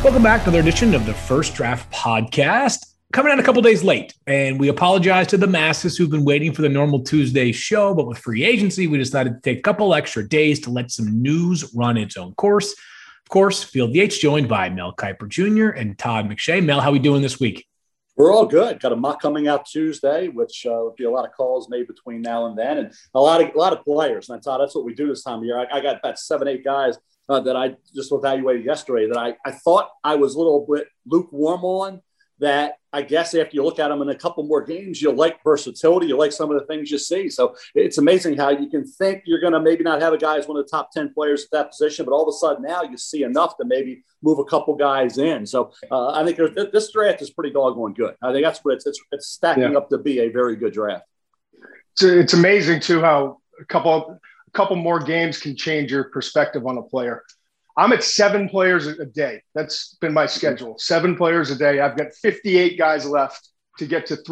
Welcome back to another edition of the First Draft Podcast. Coming out a couple days late, and we apologize to the masses who've been waiting for the normal Tuesday show, but with free agency, we decided to take a couple extra days to let some news run its own course. Of course, Field Yates joined by Mel Kiper Jr. and Todd McShay. Mel, how are we doing this week? We're all good. Got a mock coming out Tuesday, which will be a lot of calls made between now and then, and a lot of players. And Todd, that's what we do this time of year. I got about 7-8 guys that I just evaluated yesterday that I thought I was a little bit lukewarm on. That I guess after you look at them in a couple more games, you'll like versatility. You like some of the things you see. So it's amazing how you can think you're going to maybe not have a guy as one of the top 10 players at that position, but all of a sudden now you see enough to maybe move a couple guys in. So I think this draft is pretty doggone good. I think that's what it's stacking up to be a very good draft. It's amazing too how a couple more games can change your perspective on a player. I'm at 7 players a day. That's been my schedule. 7 players a day. I've got 58 guys left to get to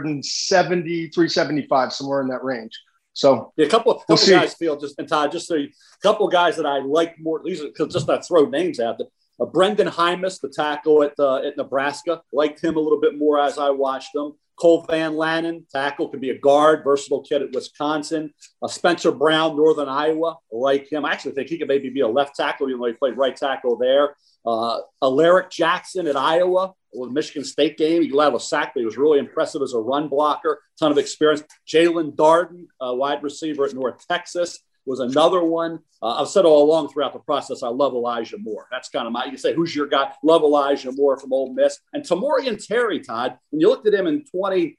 370, 375, somewhere in that range. So a couple guys feel just, and Todd, just a couple of guys that I like more, these are just not throw names out there. Brendan Hymas, the tackle at Nebraska, liked him a little bit more as I watched him. Cole Van Lanen, tackle, could be a guard, versatile kid at Wisconsin. Spencer Brown, Northern Iowa, like him. I actually think he could maybe be a left tackle, even though he played right tackle there. Alaric Jackson at Iowa, with the Michigan State game. He allowed a sack, but he was really impressive as a run blocker, ton of experience. Jalen Darden, wide receiver at North Texas, was another one. I've said all along throughout the process, I love Elijah Moore. That's kind of you can say, who's your guy? Love Elijah Moore from Ole Miss. And Tamorrion Terry, Todd, when you looked at him in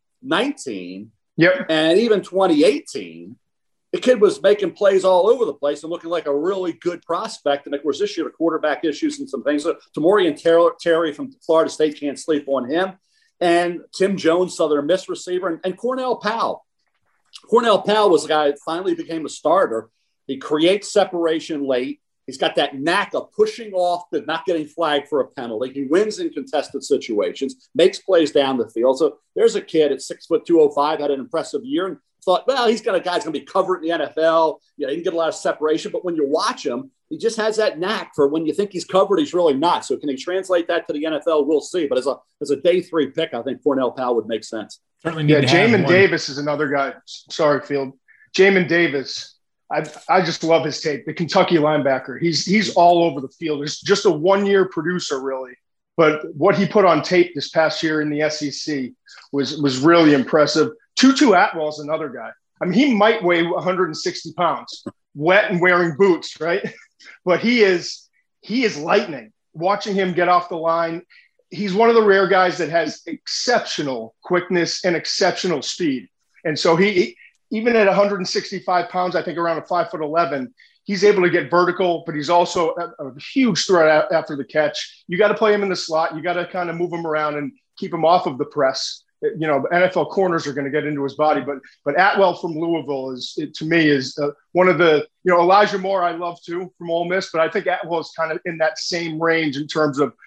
2019 and even 2018, the kid was making plays all over the place and looking like a really good prospect. And of course, this year, the quarterback issues and some things. So Tamorrion Terry from Florida State, can't sleep on him. And Tim Jones, Southern Miss receiver, and Cornell Powell. Cornell Powell was the guy that finally became a starter. He creates separation late. He's got that knack of pushing off but not getting flagged for a penalty. He wins in contested situations, makes plays down the field. So there's a kid at 6'2", had an impressive year and thought, well, he's got a guy that's going to be covered in the NFL. He can get a lot of separation. But when you watch him, he just has that knack for when you think he's covered, he's really not. So can he translate that to the NFL? We'll see. But as a day 3 pick, I think Cornell Powell would make sense. Jamin Davis is another guy. Sorry, Field. Jamin Davis. I just love his tape. The Kentucky linebacker. He's all over the field. He's just a 1-year producer, really. But what he put on tape this past year in the SEC was really impressive. Tutu Atwell is another guy. I mean, he might weigh 160 pounds, wet and wearing boots, right? But he is lightning. Watching him get off the line, he's one of the rare guys that has exceptional quickness and exceptional speed. And so he even at 165 pounds, I think around a 5'11", he's able to get vertical, but he's also a huge threat after the catch. You got to play him in the slot. You got to kind of move him around and keep him off of the press. NFL corners are going to get into his body, but Atwell from Louisville to me one of the, Elijah Moore I love too from Ole Miss, but I think Atwell is kind of in that same range in terms of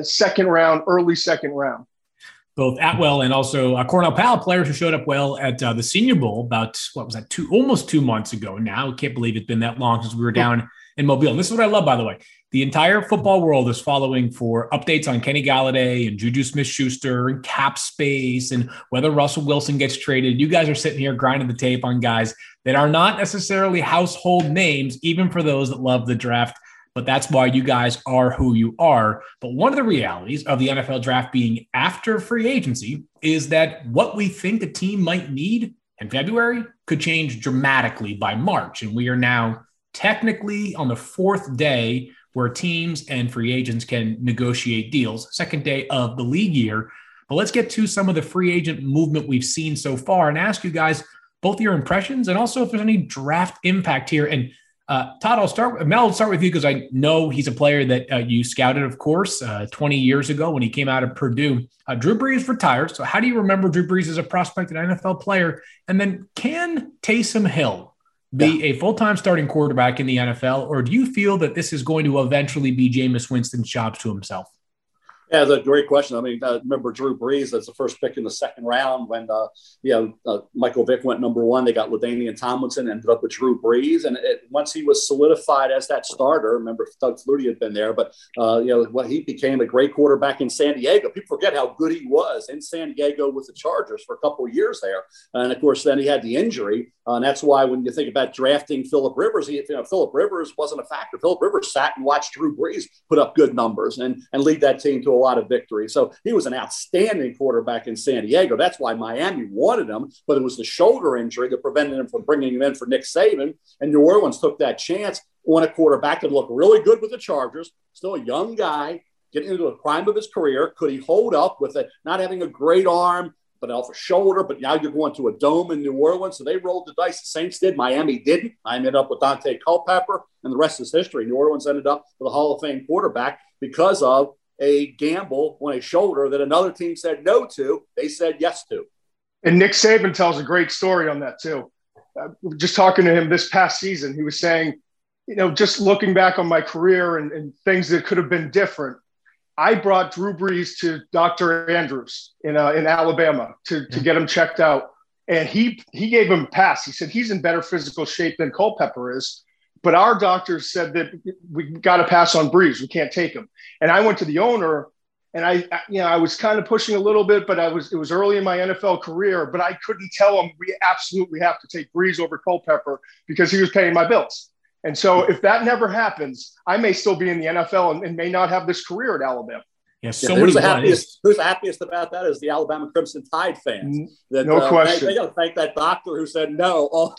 early second round. Both Atwell and also Cornell Powell, players who showed up well at the Senior Bowl about, almost 2 months ago now. I can't believe it's been that long since we were down in Mobile. And this is what I love, by the way. The entire football world is following for updates on Kenny Galladay and Juju Smith-Schuster and cap space and whether Russell Wilson gets traded. You guys are sitting here grinding the tape on guys that are not necessarily household names, even for those that love the draft. But that's why you guys are who you are. But one of the realities of the NFL draft being after free agency is that what we think a team might need in February could change dramatically by March. And we are now technically on the 4th day where teams and free agents can negotiate deals, 2nd day of the league year. But let's get to some of the free agent movement we've seen so far and ask you guys both your impressions and also if there's any draft impact here. And Todd, Mel, I'll start with you because I know he's a player that you scouted, of course, 20 years ago when he came out of Purdue. Drew Brees retired. So how do you remember Drew Brees as a prospect and NFL player? And then can Taysom Hill be a full-time starting quarterback in the NFL, or do you feel that this is going to eventually be Jameis Winston's jobs to himself? Yeah, that's a great question. I mean, remember Drew Brees? That's the first pick in the second round when, Michael Vick went number one. They got LaDainian Tomlinson, ended up with Drew Brees. And once he was solidified as that starter, remember Doug Flutie had been there, but, he became a great quarterback in San Diego. People forget how good he was in San Diego with the Chargers for a couple of years there. And, of course, then he had the injury. And that's why when you think about drafting Phillip Rivers, Phillip Rivers wasn't a factor. Phillip Rivers sat and watched Drew Brees put up good numbers and lead that team to a lot of victory. So he was an outstanding quarterback in San Diego. That's why Miami wanted him, but it was the shoulder injury that prevented him from bringing him in for Nick Saban. And New Orleans took that chance on a quarterback that looked really good with the Chargers, still a young guy, getting into the prime of his career. Could he hold up with it, not having a great arm, but off a shoulder, but now you're going to a dome in New Orleans. So they rolled the dice. The Saints did. Miami didn't. I ended up with Dante Culpepper, and the rest is history. New Orleans ended up with a Hall of Fame quarterback because of a gamble on a shoulder that another team said no to. They said yes to. And Nick Saban tells a great story on that too. Just talking to him this past season, he was saying, just looking back on my career and things that could have been different, I brought Drew Brees to Dr. Andrews in Alabama to get him checked out. And he gave him a pass. He said, he's in better physical shape than Culpepper is. But our doctors said that we got to pass on Brees. We can't take him. And I went to the owner, and I was kind of pushing a little bit, but it was early in my NFL career, but I couldn't tell him we absolutely have to take Brees over Culpepper because he was paying my bills. And so if that never happens, I may still be in the NFL and may not have this career at Alabama. Yeah, so who's the happiest about that is the Alabama Crimson Tide fans. No question. They got to thank that doctor who said no.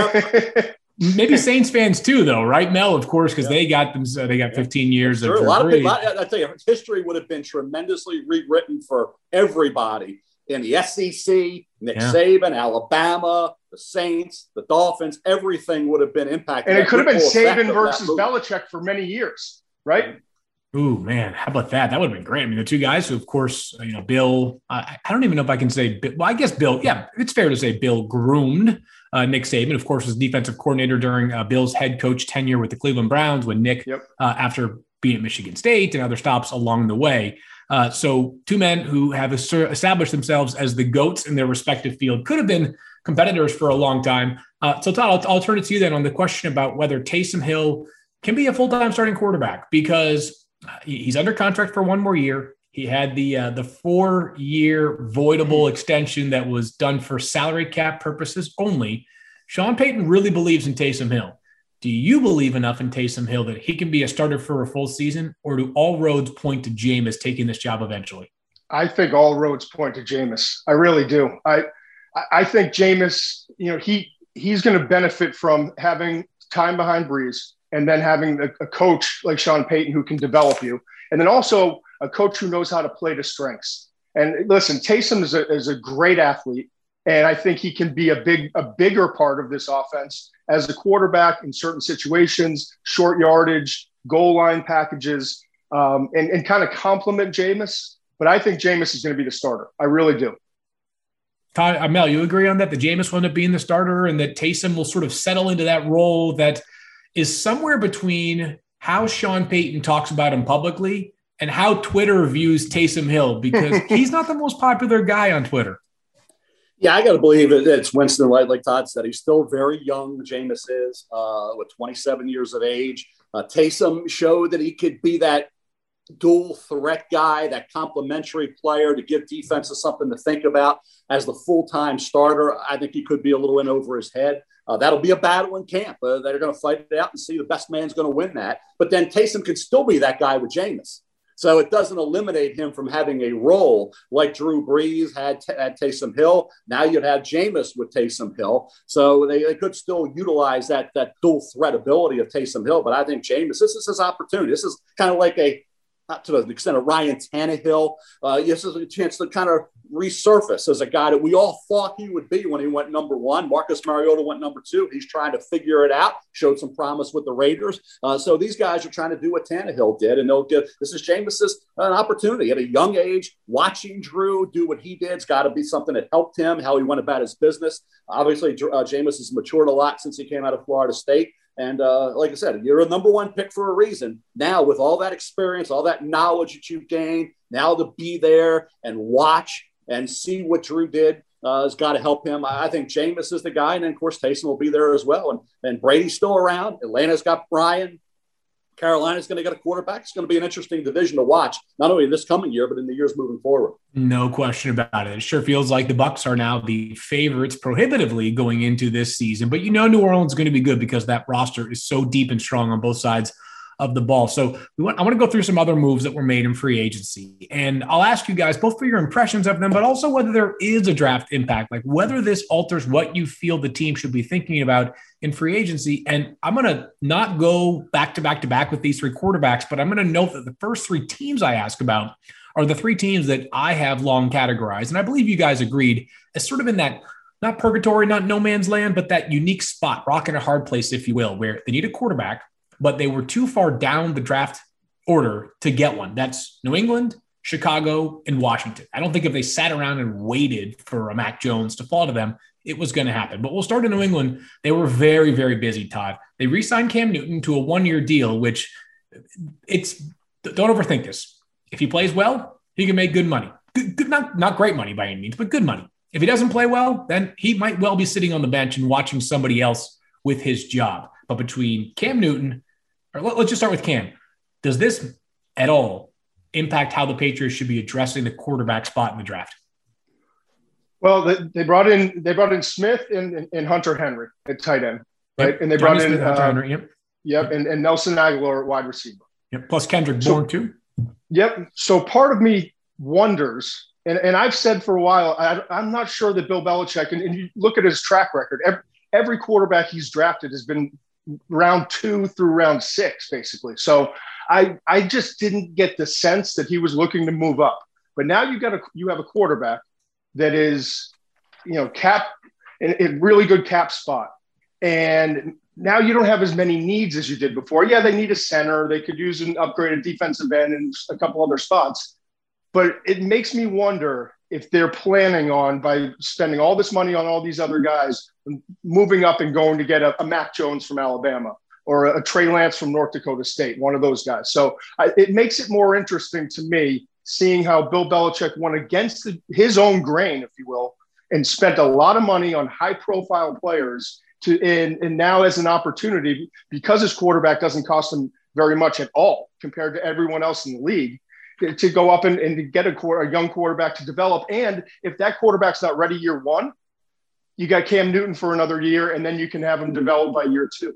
Maybe Saints fans too, though, right, Mel? Of course, because they got 15 years of. A lot of people. I tell you, history would have been tremendously rewritten for everybody in the SEC, Nick Saban, Alabama, the Saints, the Dolphins. Everything would have been impacted. And it could have been Saban versus Belichick for many years, right? Ooh, man, how about that? That would have been great. I mean, the two guys who, of course, Bill, I don't even know if I can say, well, I guess Bill, yeah, it's fair to say Bill groomed Nick Saban, of course, was defensive coordinator during Bill's head coach tenure with the Cleveland Browns when Nick, after being at Michigan State and other stops along the way. So two men who have established themselves as the GOATs in their respective field, could have been competitors for a long time. So Todd, I'll turn it to you then on the question about whether Taysom Hill can be a full-time starting quarterback, because he's under contract for one more year. He had the 4-year voidable extension that was done for salary cap purposes only. Sean Payton really believes in Taysom Hill. Do you believe enough in Taysom Hill that he can be a starter for a full season, or do all roads point to Jameis taking this job eventually? I think all roads point to Jameis. I really do. I think Jameis, he's going to benefit from having time behind Brees and then having a coach like Sean Payton who can develop you. And then also a coach who knows how to play to strengths. And listen, Taysom is a great athlete, and I think he can be a bigger part of this offense as a quarterback in certain situations, short yardage, goal line packages, and kind of complement Jameis. But I think Jameis is going to be the starter. I really do. Todd, Mel, you agree on that? The Jameis will end up being the starter, and that Taysom will sort of settle into that role that is somewhere between how Sean Payton talks about him publicly and how Twitter views Taysom Hill, because he's not the most popular guy on Twitter. Yeah, I got to believe it's Winston, like Todd said. He's still very young, Jameis is, with 27 years of age. Taysom showed that he could be that dual threat guy, that complementary player to give defenses something to think about as the full-time starter. I think he could be a little in over his head. That'll be a battle in camp. They're going to fight it out and see the best man's going to win that. But then Taysom can still be that guy with Jameis. So it doesn't eliminate him from having a role like Drew Brees had Taysom Hill. Now you'd have Jameis with Taysom Hill. So they could still utilize that dual threat ability of Taysom Hill. But I think Jameis, this is his opportunity. This is kind of like not to the extent of Ryan Tannehill. This is a chance to kind of resurface as a guy that we all thought he would be when he went number one. Marcus Mariota went number two. He's trying to figure it out, showed some promise with the Raiders. So these guys are trying to do what Tannehill did, and this is Jameis's an opportunity at a young age. Watching Drew do what he did has got to be something that helped him, how he went about his business. Obviously, Jameis has matured a lot since he came out of Florida State. And like I said, you're a number one pick for a reason. Now, with all that experience, all that knowledge that you've gained, now to be there and watch and see what Drew did has got to help him. I think Jameis is the guy, and then, of course, Taysom will be there as well. And Brady's still around. Atlanta's got Brian. Carolina's going to get a quarterback. It's going to be an interesting division to watch, not only this coming year, but in the years moving forward. No question about it. It sure feels like the Bucs are now the favorites prohibitively going into this season. But New Orleans is going to be good because that roster is so deep and strong on both sides of the ball. So I want to go through some other moves that were made in free agency. And I'll ask you guys both for your impressions of them, but also whether there is a draft impact, like whether this alters what you feel the team should be thinking about in free agency. And I'm going to not go back to back with these three quarterbacks, but I'm going to note that the first three teams I ask about are the three teams that I have long categorized. And I believe you guys agreed as sort of in that, not purgatory, not no man's land, but that unique spot, rock in a hard place, if you will, where they need a quarterback, but they were too far down the draft order to get one. That's New England, Chicago, and Washington. I don't think if they sat around and waited for a Mac Jones to fall to them, it was going to happen. But we'll start in New England. They were very, very busy, Todd. They re-signed Cam Newton to a one-year deal, which don't overthink this. If he plays well, he can make good money. Good, not great money by any means, but good money. If he doesn't play well, then he might well be sitting on the bench and watching somebody else with his job. But between Cam Newton, or let's just start with Cam. Does this at all impact how the Patriots should be addressing the quarterback spot in the draft? Well, they brought in Smith and Hunter Henry at tight end, right? Yep. And they Johnny brought in Smith, Hunter Henry, yep, and Nelson Aguilar at wide receiver. Yep. Plus Kendrick Bourne too. Yep. So part of me wonders, and I've said for a while, I'm not sure that Bill Belichick, and you look at his track record, every quarterback he's drafted has been round 2 through round 6, basically. So I just didn't get the sense that he was looking to move up. But now you have a quarterback that is, cap in a really good cap spot. And now you don't have as many needs as you did before. Yeah, they need a center. They could use an upgraded defensive end and a couple other spots. But it makes me wonder if they're planning on, by spending all this money on all these other guys, moving up and going to get a Mac Jones from Alabama or a Trey Lance from North Dakota State, one of those guys. So it makes it more interesting to me seeing how Bill Belichick went against his own grain, if you will, and spent a lot of money on high-profile players and now as an opportunity, because his quarterback doesn't cost him very much at all compared to everyone else in the league, to go up and to get a young quarterback to develop. And if that quarterback's not ready year 1, you got Cam Newton for another year, and then you can have him develop by year 2.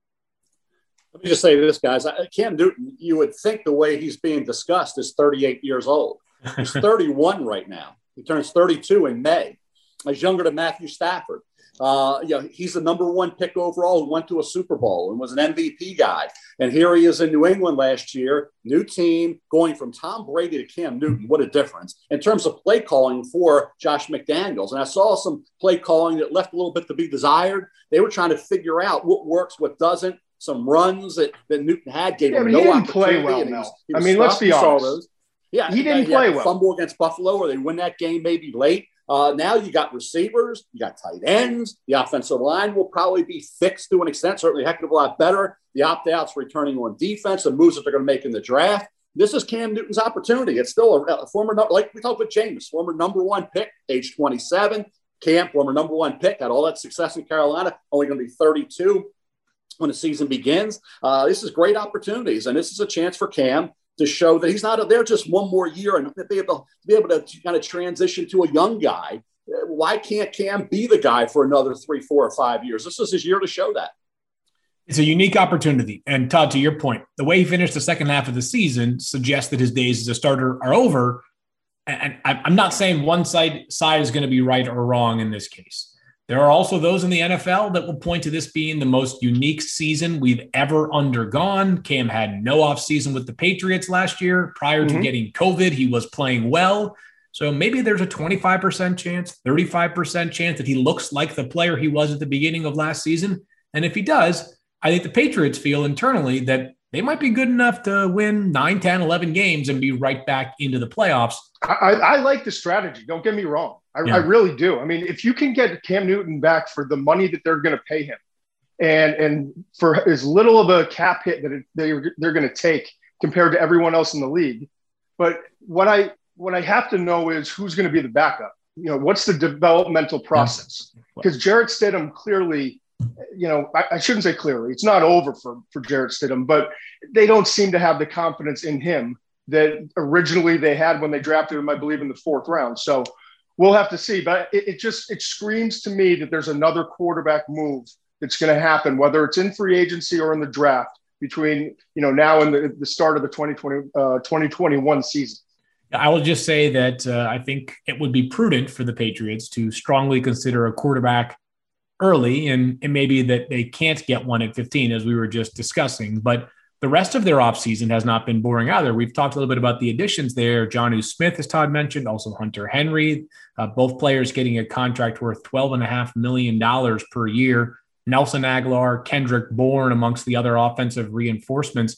Let me just say this, guys. Cam Newton, you would think the way he's being discussed is 38 years old. He's 31 right now. He turns 32 in May. He's younger than Matthew Stafford. He's the number 1 pick overall who went to a Super Bowl and was an MVP guy. And here he is in New England last year, new team, going from Tom Brady to Cam Newton. What a difference in terms of play calling for Josh McDaniels. And I saw some play calling that left a little bit to be desired. They were trying to figure out what works, what doesn't. Some runs that Newton had gave him no opportunity. Play well, let's be honest. Yeah, he didn't play well. Fumble against Buffalo, or they win that game maybe late. Now you got receivers, you got tight ends. The offensive line will probably be fixed to an extent, certainly a heck of a lot better. The opt-outs returning on defense, the moves that they're going to make in the draft. This is Cam Newton's opportunity. It's still a former, like we talked with Jameis, former number 1 pick, age 27. Cam, former number 1 pick, had all that success in Carolina, only going to be 32 when the season begins. This is great opportunities, and this is a chance for Cam to show that he's not there just one more year and be able to kind of transition to a young guy. Why can't Cam be the guy for another 3, 4, or 5 years? This is his year to show that. It's a unique opportunity. And Todd, to your point, the way he finished the second half of the season suggests that his days as a starter are over. And I'm not saying one side is going to be right or wrong in this case. There are also those in the NFL that will point to this being the most unique season we've ever undergone. Cam had no offseason with the Patriots last year. Prior to getting COVID, he was playing well. So maybe there's a 25% chance, 35% chance that he looks like the player he was at the beginning of last season. And if he does, I think the Patriots feel internally that they might be good enough to win 9, 10, 11 games and be right back into the playoffs. I like the strategy. Don't get me wrong. I really do. I mean, if you can get Cam Newton back for the money that they're going to pay him, and for as little of a cap hit that they're going to take compared to everyone else in the league. But what I have to know is who's going to be the backup. What's the developmental process? Because Jarrett Stidham clearly, I shouldn't say clearly, it's not over for Jarrett Stidham, but they don't seem to have the confidence in him that originally they had when they drafted him, I believe, in the 4th round. So we'll have to see. But it screams to me that there's another quarterback move that's going to happen, whether it's in free agency or in the draft between, now and the start of the 2021 season. I will just say that I think it would be prudent for the Patriots to strongly consider a quarterback early, and maybe that they can't get one at 15, as we were just discussing. But the rest of their offseason has not been boring either. We've talked a little bit about the additions there. Jonnu Smith, as Todd mentioned, also Hunter Henry, both players getting a contract worth $12.5 million per year. Nelson Aguilar, Kendrick Bourne, amongst the other offensive reinforcements.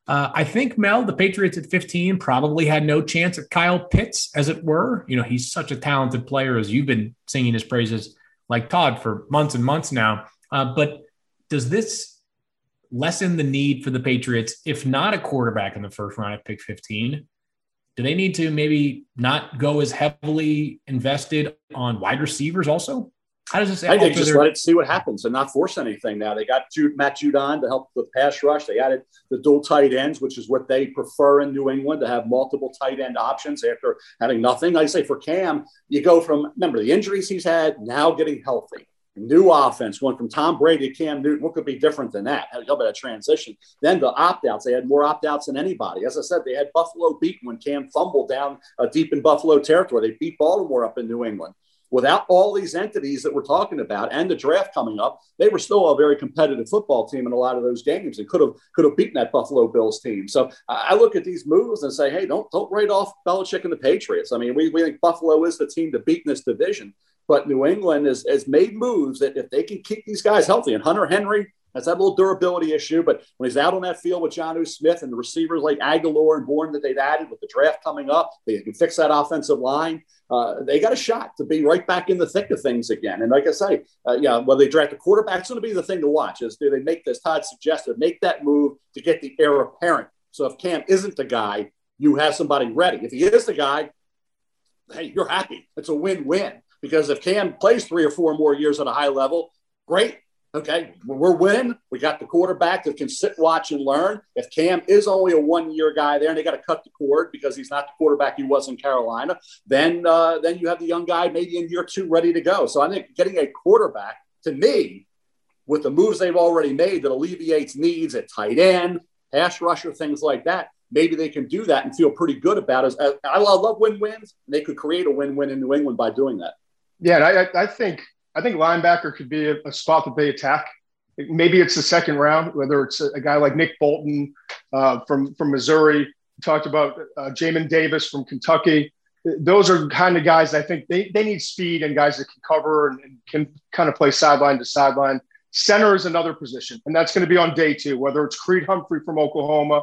I think, Mel, the Patriots at 15 probably had no chance at Kyle Pitts, as it were. He's such a talented player, as you've been singing his praises like Todd for months and months now. But does this lessen the need for the Patriots, if not a quarterback in the first round at pick 15? Do they need to maybe not go as heavily invested on wide receivers also? How does this? I think just let it see what happens and not force anything. Now they got Matt Judon to help with pass rush. They added the dual tight ends, which is what they prefer in New England, to have multiple tight end options after having nothing. I say for Cam, you go from, remember the injuries he's had, now getting healthy. New offense, going from Tom Brady to Cam Newton. What could be different than that? How about a transition? Then the opt-outs. They had more opt-outs than anybody. As I said, they had Buffalo beaten when Cam fumbled down deep in Buffalo territory. They beat Baltimore up in New England. Without all these entities that we're talking about and the draft coming up, they were still a very competitive football team in a lot of those games and could have beaten that Buffalo Bills team. So I look at these moves and say, hey, don't write off Belichick and the Patriots. I mean, we think Buffalo is the team to beat in this division. But New England has made moves that if they can keep these guys healthy, and Hunter Henry has that little durability issue, but when he's out on that field with Jonnu Smith and the receivers like Aguilar and Bourne that they've added with the draft coming up, they can fix that offensive line. They got a shot to be right back in the thick of things again. And like I say, whether they draft a quarterback, it's going to be the thing to watch. Is do they make this, Todd suggested, make that move to get the heir apparent. So if Cam isn't the guy, you have somebody ready. If he is the guy, hey, you're happy. It's a win-win. Because if Cam plays 3 or 4 more years at a high level, great. Okay, we're winning. We got the quarterback that can sit, watch, and learn. If Cam is only a 1-year guy there and they got to cut the cord because he's not the quarterback he was in Carolina, then you have the young guy maybe in year 2 ready to go. So I think getting a quarterback, to me, with the moves they've already made that alleviates needs at tight end, pass rusher, things like that, maybe they can do that and feel pretty good about it. I love win-wins. They could create a win-win in New England by doing that. Yeah, and I think linebacker could be a spot that they attack. Maybe it's the 2nd round, whether it's a guy like Nick Bolton from Missouri. We talked about Jamin Davis from Kentucky. Those are kind of guys I think they need speed and guys that can cover and can kind of play sideline to sideline. Center is another position, and that's going to be on day 2, whether it's Creed Humphrey from Oklahoma.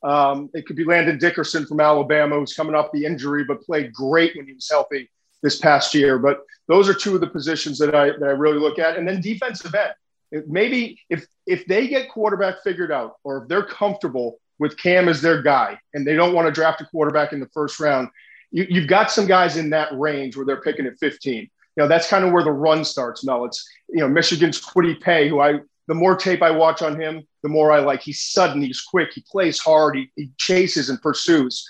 It could be Landon Dickerson from Alabama, who's coming off the injury but played great when he was healthy this past year. But those are 2 of the positions that I really look at. And then defensive end. Maybe if they get quarterback figured out, or if they're comfortable with Cam as their guy and they don't want to draft a quarterback in the 1st round, you've got some guys in that range where they're picking at 15. That's kind of where the run starts, Mel. It's, Michigan's Kwity Paye, the more tape I watch on him, the more I like. He's sudden, he's quick, he plays hard, he chases and pursues.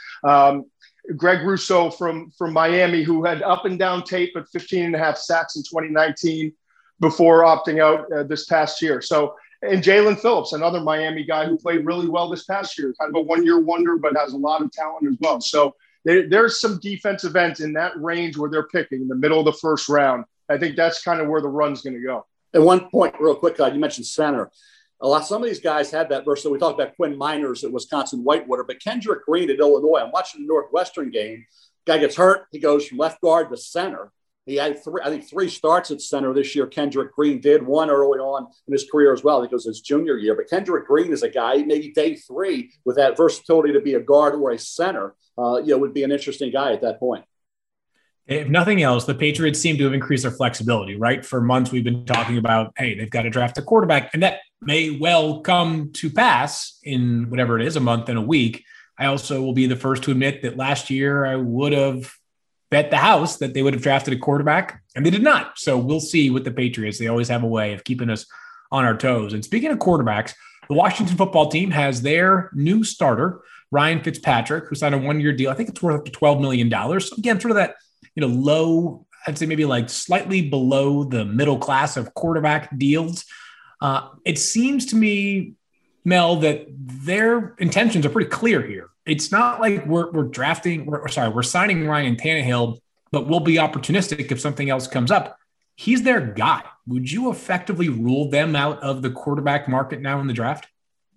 Greg Rousseau from Miami, who had up and down tape at 15.5 sacks in 2019 before opting out this past year. So, and Jalen Phillips, another Miami guy who played really well this past year, kind of a 1-year wonder, but has a lot of talent as well. So there's some defensive ends in that range where they're picking in the middle of the 1st round. I think that's kind of where the run's going to go. At one point, real quick, you mentioned center. Some of these guys had that verse. So we talked about Quinn Miners at Wisconsin Whitewater, but Kendrick Green at Illinois. I'm watching the Northwestern game. Guy gets hurt. He goes from left guard to center. He had 3 starts at center this year. Kendrick Green did, 1 early on in his career as well. I think it was his junior year. But Kendrick Green is a guy, maybe day 3, with that versatility to be a guard or a center, would be an interesting guy at that point. If nothing else, the Patriots seem to have increased their flexibility, right? For months, we've been talking about, hey, they've got to draft a quarterback, and that may well come to pass in whatever it is, a month and a week. I also will be the first to admit that last year I would have bet the house that they would have drafted a quarterback, and they did not. So we'll see with the Patriots. They always have a way of keeping us on our toes. And speaking of quarterbacks, the Washington football team has their new starter, Ryan Fitzpatrick, who signed a one-year deal. I think it's worth up to $12 million. So again, sort of that, low, I'd say maybe like slightly below the middle class of quarterback deals. It seems to me, Mel, that their intentions are pretty clear here. It's not like we're signing Ryan Tannehill, but we'll be opportunistic if something else comes up. He's their guy. Would you effectively rule them out of the quarterback market now in the draft?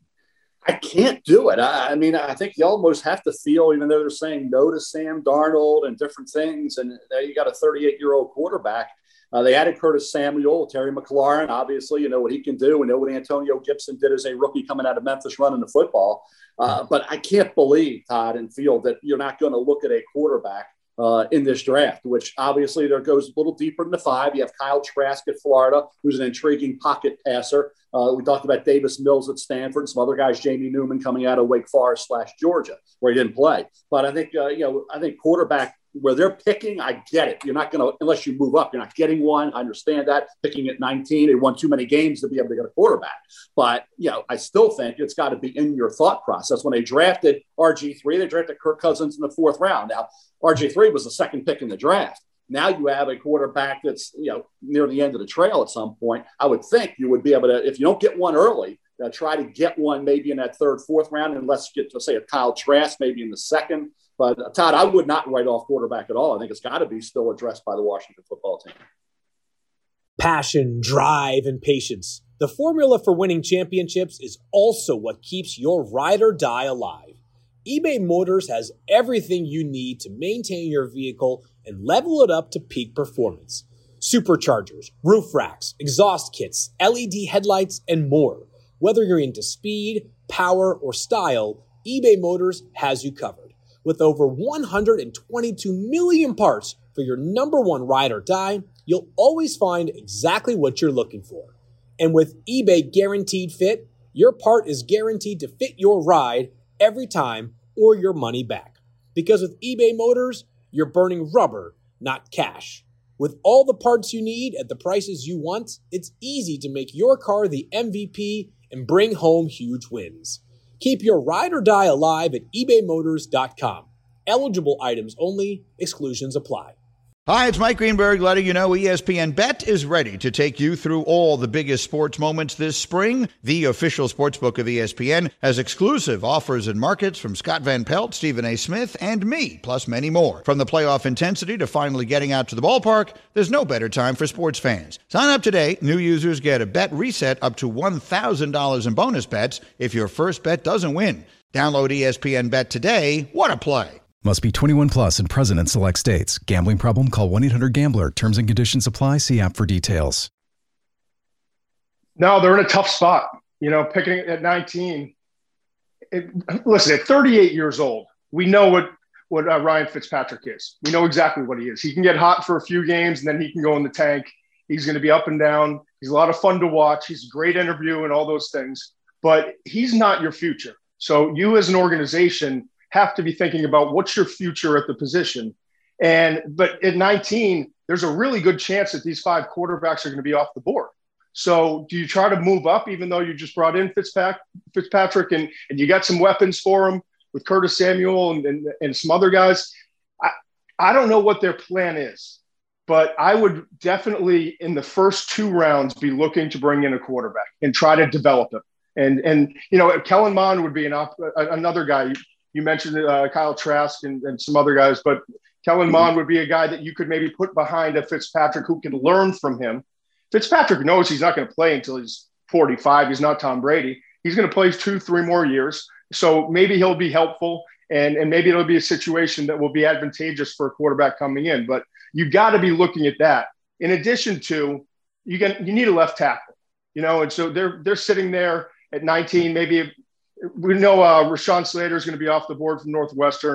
I can't do it. I mean, I think you almost have to feel, even though they're saying no to Sam Darnold and different things, and you got a 38-year-old quarterback. They added Curtis Samuel, Terry McLaurin. Obviously, you know what he can do. We know what Antonio Gibson did as a rookie coming out of Memphis running the football. But I can't believe, Todd and Field, that you're not going to look at a quarterback in this draft, which obviously there goes a little deeper into 5. You have Kyle Trask at Florida, who's an intriguing pocket passer. We talked about Davis Mills at Stanford and some other guys, Jamie Newman coming out of Wake Forest / Georgia, where he didn't play. But I think, I think quarterback, where they're picking, I get it. You're not going to, unless you move up, you're not getting one. I understand that. Picking at 19, they won too many games to be able to get a quarterback. But, I still think it's got to be in your thought process. When they drafted RG3, they drafted Kirk Cousins in the 4th round. Now, RG3 was the second pick in the draft. Now you have a quarterback that's, near the end of the trail at some point. I would think you would be able to, if you don't get one early, try to get one maybe in that 3rd, 4th round, and let's get to, say, a Kyle Trask maybe in the 2nd. But, Todd, I would not write off quarterback at all. I think it's got to be still addressed by the Washington football team. Passion, drive, and patience. The formula for winning championships is also what keeps your ride or die alive. eBay Motors has everything you need to maintain your vehicle and level it up to peak performance. Superchargers, roof racks, exhaust kits, LED headlights, and more. Whether you're into speed, power, or style, eBay Motors has you covered. With over 122 million parts for your number one ride or die, you'll always find exactly what you're looking for. And with eBay Guaranteed Fit, your part is guaranteed to fit your ride every time or your money back. Because with eBay Motors, you're burning rubber, not cash. With all the parts you need at the prices you want, it's easy to make your car the MVP and bring home huge wins. Keep your ride or die alive at ebaymotors.com. Eligible items only. Exclusions apply. Hi, it's Mike Greenberg letting you know ESPN Bet is ready to take you through all the biggest sports moments this spring. The official sportsbook of ESPN has exclusive offers and markets from Scott Van Pelt, Stephen A. Smith, and me, plus many more. From the playoff intensity to finally getting out to the ballpark, there's no better time for sports fans. Sign up today. New users get a bet reset up to $1,000 in bonus bets if your first bet doesn't win. Download ESPN Bet today. What a play. Must be 21 plus and present in select states. Gambling problem? Call 1-800-GAMBLER. Terms and conditions apply. See app for details. No, they're in a tough spot. Picking at 19. Listen, at 38 years old, we know what Ryan Fitzpatrick is. We know exactly what he is. He can get hot for a few games, and then he can go in the tank. He's going to be up and down. He's a lot of fun to watch. He's a great interview and all those things. But he's not your future. So you as an organization have to be thinking about what's your future at the position. But at 19, there's a really good chance that these 5 quarterbacks are going to be off the board. So do you try to move up, even though you just brought in Fitzpatrick and you got some weapons for him with Curtis Samuel and some other guys? I don't know what their plan is, but I would definitely in the first 2 rounds be looking to bring in a quarterback and try to develop him. And Kellen Mond would be another guy. You mentioned Kyle Trask and some other guys, but Kellen Mond would be a guy that you could maybe put behind a Fitzpatrick who can learn from him. Fitzpatrick knows he's not going to play until he's 45. He's not Tom Brady. He's going to play 2-3 more years. So maybe he'll be helpful, and maybe it'll be a situation that will be advantageous for a quarterback coming in. But you got to be looking at that. In addition to, you need a left tackle, and so they're sitting there at 19, maybe. We know Rashawn Slater is going to be off the board from Northwestern.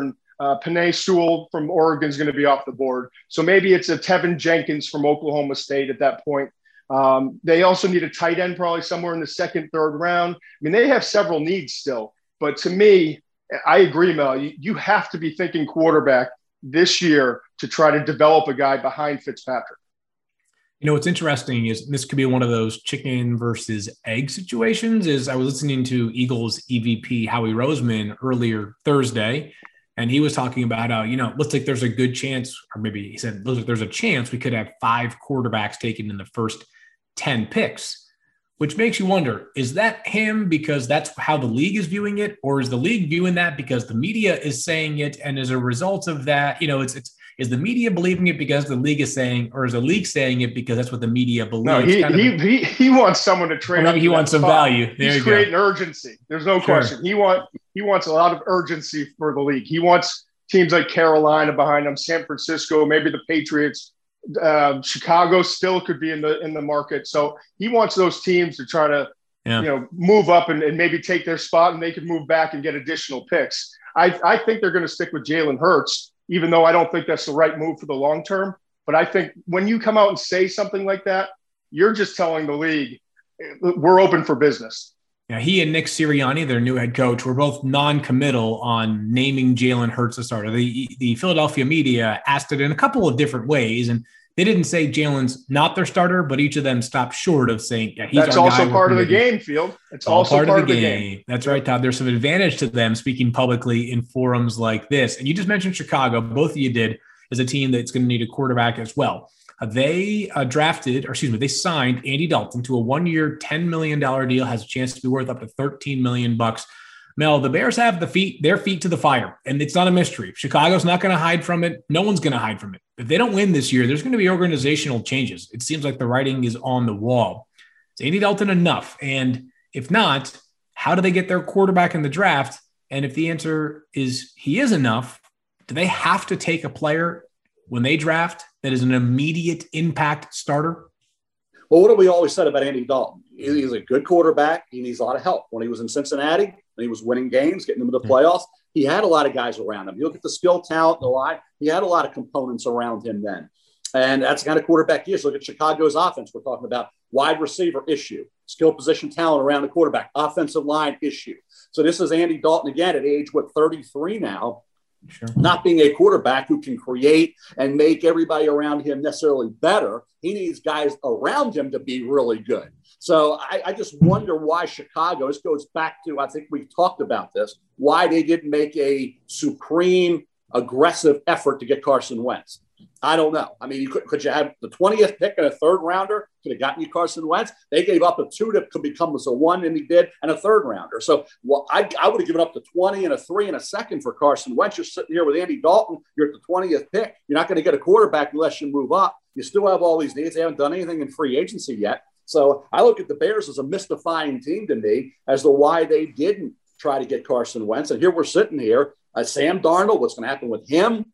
Penei Sewell from Oregon is going to be off the board. So maybe it's a Tevin Jenkins from Oklahoma State at that point. They also need a tight end probably somewhere in the second, third round. I mean, they have several needs still. But to me, I agree, Mel. You have to be thinking quarterback this year to try to develop a guy behind Fitzpatrick. You know, what's interesting is this could be one of those chicken versus egg situations. Is I was listening to Eagles EVP Howie Roseman earlier Thursday, and he was talking about how, you know, looks like there's a good chance, or maybe he said, looks like there's a chance we could have 5 quarterbacks taken in the first 10 picks, which makes you wonder, is that him because that's how the league is viewing it? Or is the league viewing that because the media is saying it? And as a result of that, you know, is the media believing it because the league is saying, or is the league saying it because that's what the media believes? No, he wants someone to trade. Maybe he wants some value. He's creating urgency. There's no question. He wants a lot of urgency for the league. He wants teams like Carolina behind him, San Francisco, maybe the Patriots, Chicago still could be in the market. So he wants those teams to try to move up and maybe take their spot, and they could move back and get additional picks. I think they're going to stick with Jalen Hurts, even though I don't think that's the right move for the long term. But I think when you come out and say something like that, you're just telling the league we're open for business. Yeah, he and Nick Sirianni, their new head coach, were both non-committal on naming Jalen Hurts a starter. The Philadelphia media asked it in a couple of different ways, and they didn't say Jalen's not their starter, but each of them stopped short of saying, yeah, he's That's our also guy. part of the game, Field. It's also part of the game. That's right, Todd. There's some advantage to them speaking publicly in forums like this. And you just mentioned Chicago. Both of you did, as a team that's going to need a quarterback as well. They signed Andy Dalton to a 1-year, $10 million deal, has a chance to be worth up to $13 million. Mel, the Bears have their feet to the fire, and it's not a mystery. Chicago's not going to hide from it. No one's going to hide from it. If they don't win this year, there's going to be organizational changes. It seems like the writing is on the wall. Is Andy Dalton enough? And if not, how do they get their quarterback in the draft? And if the answer is he is enough, do they have to take a player when they draft that is an immediate impact starter? Well, what have we always said about Andy Dalton? He's a good quarterback. He needs a lot of help. When he was in Cincinnati, when he was winning games, getting them to the playoffs, he had a lot of guys around him. You look at the skill talent, the line, he had a lot of components around him then. And that's the kind of quarterback he is. Look at Chicago's offense. We're talking about wide receiver issue, skill position talent around the quarterback, offensive line issue. So this is Andy Dalton again at age, 33 now. Sure. Not being a quarterback who can create and make everybody around him necessarily better. He needs guys around him to be really good. So I just wonder why Chicago, this goes back to, I think we've talked about this, why they didn't make a supreme aggressive effort to get Carson Wentz. I don't know. I mean, could you have the 20th pick and a third rounder? Could have gotten you Carson Wentz. They gave up a 2 that could become a 1, and he did, and a third rounder. So I would have given up the 20 and a 3 and a second for Carson Wentz. You're sitting here with Andy Dalton. You're at the 20th pick. You're not going to get a quarterback unless you move up. You still have all these needs. They haven't done anything in free agency yet. So I look at the Bears as a mystifying team to me as to why they didn't try to get Carson Wentz. And here we're sitting here. Sam Darnold, what's going to happen with him?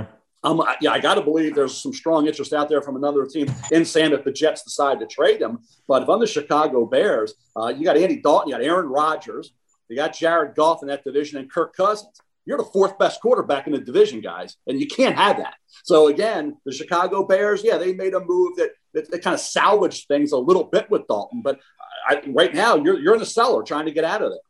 Yeah. I got to believe there's some strong interest out there from another team in Sam if the Jets decide to trade him. But if I'm the Chicago Bears, you got Andy Dalton, you got Aaron Rodgers, you got Jared Goff in that division, and Kirk Cousins. You're the 4th best quarterback in the division, guys, and you can't have that. So, again, the Chicago Bears, yeah, they made a move that kind of salvaged things a little bit with Dalton. But right now, you're in the cellar trying to get out of there.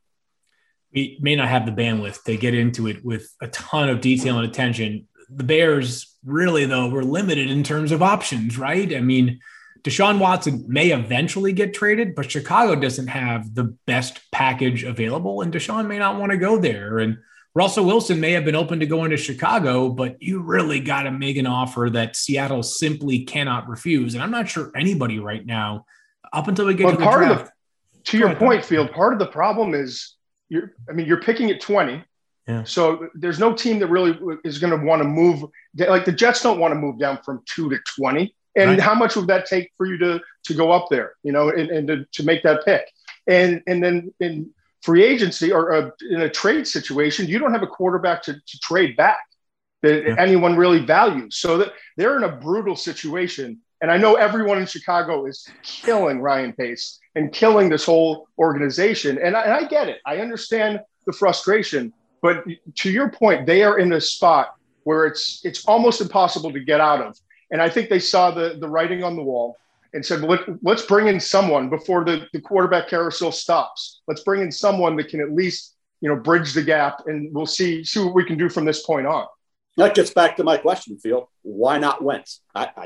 We may not have the bandwidth to get into it with a ton of detail and attention. The Bears really, though, were limited in terms of options, right? I mean, Deshaun Watson may eventually get traded, but Chicago doesn't have the best package available, and Deshaun may not want to go there. And Russell Wilson may have been open to going to Chicago, but you really got to make an offer that Seattle simply cannot refuse. And I'm not sure anybody right now, up until we get to the draft. To your point, Field, part of the problem is you're picking at 20. Yeah. So there's no team that really is going to want to move. Like the Jets don't want to move down from 2 to 20. And right. How much would that take for you to go up there, and to make that pick? And then in free agency or in a trade situation, you don't have a quarterback to trade back that anyone really values. So that they're in a brutal situation. And I know everyone in Chicago is killing Ryan Pace and killing this whole organization. And I get it. I understand the frustration. But to your point, they are in a spot where it's almost impossible to get out of. And I think they saw the writing on the wall and said, well, let's bring in someone before the quarterback carousel stops. Let's bring in someone that can at least, bridge the gap, and we'll see what we can do from this point on. That gets back to my question, Phil. Why not Wentz?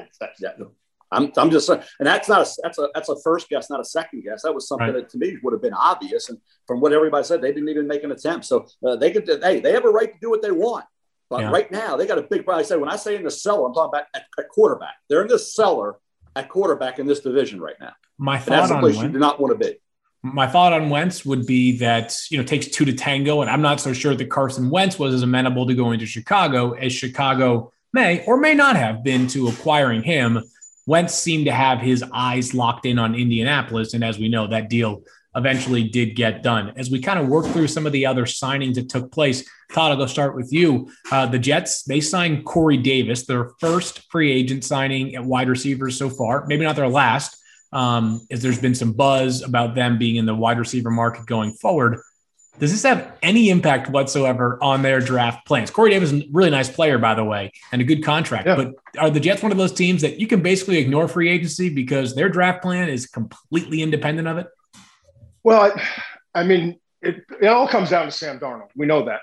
I'm just saying, and that's a first guess, not a second guess. That was something that to me would have been obvious. And from what everybody said, they didn't even make an attempt. So they have a right to do what they want. But right now they got a big problem. I said, when I say in the cellar, I'm talking about at quarterback. They're in the cellar at quarterback in this division right now. My thought on Wentz, you do not want to be. My thought on Wentz would be that, it takes two to tango. And I'm not so sure that Carson Wentz was as amenable to going to Chicago as Chicago may or may not have been to acquiring him. Wentz seemed to have his eyes locked in on Indianapolis. And as we know, that deal eventually did get done. As we kind of work through some of the other signings that took place, Todd, I'll go start with you. The Jets, they signed Corey Davis, their first free agent signing at wide receivers so far. Maybe not their last, as there's been some buzz about them being in the wide receiver market going forward. Does this have any impact whatsoever on their draft plans? Corey Davis is a really nice player, by the way, and a good contract. Yeah. But are the Jets one of those teams that you can basically ignore free agency because their draft plan is completely independent of it? Well, I mean, it all comes down to Sam Darnold. We know that.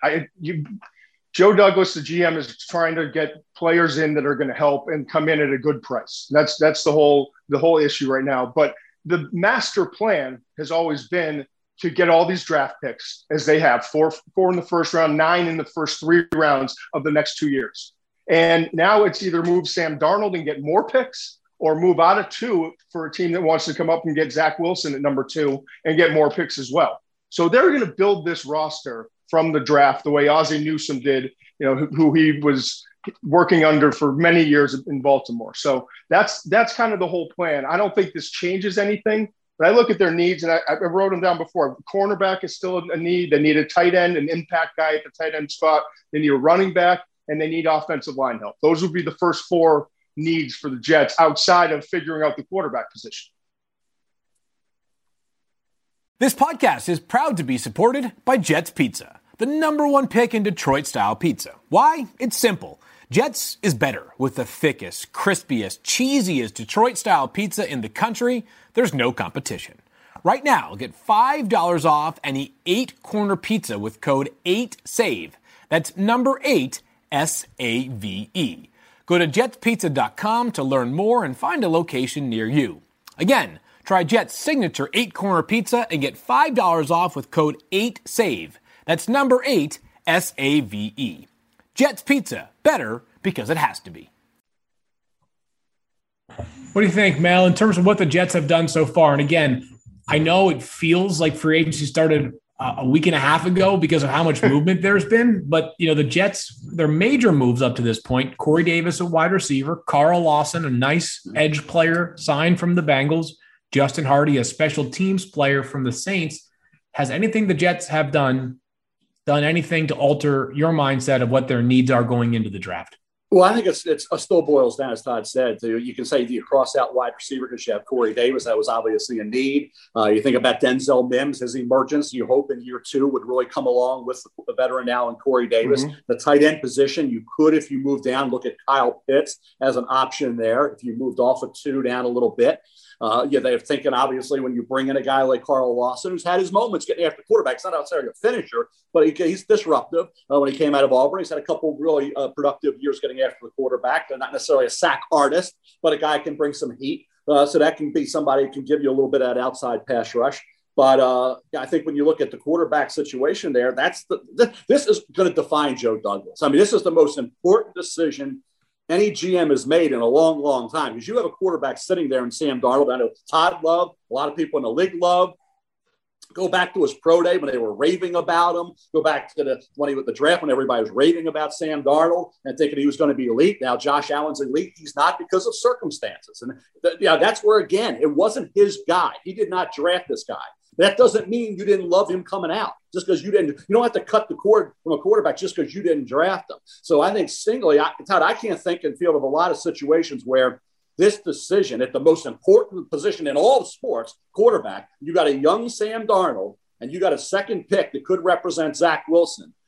Joe Douglas, the GM, is trying to get players in that are going to help and come in at a good price. That's the whole issue right now. But the master plan has always been to get all these draft picks, as they have, four in the first round, 9 in the first 3 rounds of the next 2 years. And now it's either move Sam Darnold and get more picks, or move out of 2 for a team that wants to come up and get Zach Wilson at number 2 and get more picks as well. So they're going to build this roster from the draft the way Ozzie Newsome did, who he was working under for many years in Baltimore. So that's kind of the whole plan. I don't think this changes anything, but I look at their needs, and I wrote them down before. Cornerback is still a need. They need a tight end, an impact guy at the tight end spot. They need a running back, and they need offensive line help. Those would be the first 4 needs for the Jets outside of figuring out the quarterback position. This podcast is proud to be supported by Jets Pizza, the #1 pick in Detroit-style pizza. Why? It's simple. Jets is better. With the thickest, crispiest, cheesiest Detroit-style pizza in the country, there's no competition. Right now, get $5 off any 8-corner pizza with code 8SAVE. That's number 8, SAVE. Go to jetspizza.com to learn more and find a location near you. Again, try Jet's signature 8-corner pizza and get $5 off with code 8SAVE. That's number 8, SAVE. Jet's Pizza, better because it has to be. What do you think, Mel, in terms of what the Jets have done so far? And again, I know it feels like free agency started a week and a half ago because of how much movement there's been. But, the Jets, their major moves up to this point, Corey Davis, a wide receiver, Carl Lawson, a nice edge player signed from the Bengals, Justin Hardy, a special teams player from the Saints. Has anything the Jets have done anything to alter your mindset of what their needs are going into the draft? Well, I think it still boils down, as Todd said, to you can say you cross out wide receiver because you have Corey Davis. That was obviously a need. You think about Denzel Mims, his emergence. You hope in year 2 would really come along with the veteran now and Corey Davis. Mm-hmm. The tight end position, you could, if you move down, look at Kyle Pitts as an option there. If you moved off of 2 down a little bit. They're thinking, obviously, when you bring in a guy like Carl Lawson, who's had his moments getting after quarterback. He's not necessarily a finisher, but he's disruptive. When he came out of Auburn, he's had a couple of really productive years getting after the quarterback. They're not necessarily a sack artist, but a guy can bring some heat. So that can be somebody who can give you a little bit of that outside pass rush. But I think when you look at the quarterback situation there, this is going to define Joe Douglas. I mean, this is the most important decision any GM has made in a long, long time, because you have a quarterback sitting there in Sam Darnold. I know Todd loved, a lot of people in the league love. Go back to his pro day when they were raving about him. Go back to the draft when everybody was raving about Sam Darnold and thinking he was going to be elite. Now Josh Allen's elite. He's not because of circumstances. And that's where, again, it wasn't his guy. He did not draft this guy. That doesn't mean you didn't love him coming out just because you didn't. You don't have to cut the cord from a quarterback just because you didn't draft him. So I think Todd, I can't think and feel of a lot of situations where this decision at the most important position in all of sports, quarterback, you got a young Sam Darnold and you got a second pick that could represent Zach Wilson.